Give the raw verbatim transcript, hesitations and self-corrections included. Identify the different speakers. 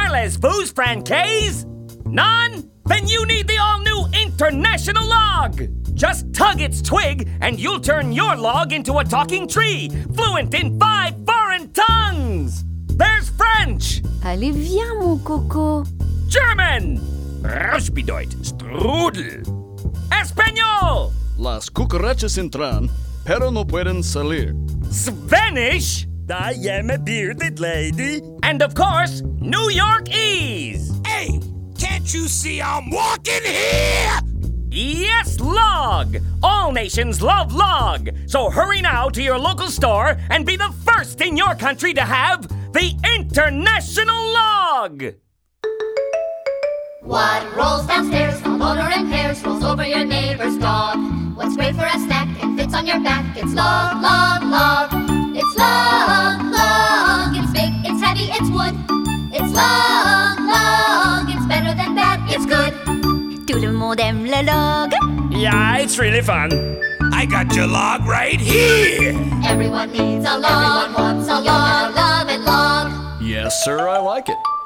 Speaker 1: Parles vous francaise? None? Then you need the all-new International Log! Just tug its twig, and you'll turn your log into a talking tree, fluent in five foreign tongues! There's French!
Speaker 2: Allez, viens, mon coco.
Speaker 1: German! Rauschbedeut, strudel! Espanol!
Speaker 3: Las cucarachas entran, pero no pueden salir.
Speaker 1: Spanish!
Speaker 4: I am a bearded lady.
Speaker 1: And of course, New Yorkese!
Speaker 5: Hey, can't you see I'm walking here?
Speaker 1: Yes, Log! All nations love Log! So hurry now to your local store and be the first in your country to have the International Log!
Speaker 6: What rolls downstairs, a loner in pairs, rolls over your neighbor's dog? What's great for a snack and fits on your back? It's Log, Log, Log. It's Log, Log. It's big, it's heavy, it's wood. It's Log, Log. It's better than bad, it's good.
Speaker 2: Tout le monde aime le log.
Speaker 4: Yeah, it's really fun.
Speaker 5: I got your log right here.
Speaker 6: Everyone needs a log, wants a log, love it log.
Speaker 3: Yes, sir, I like it.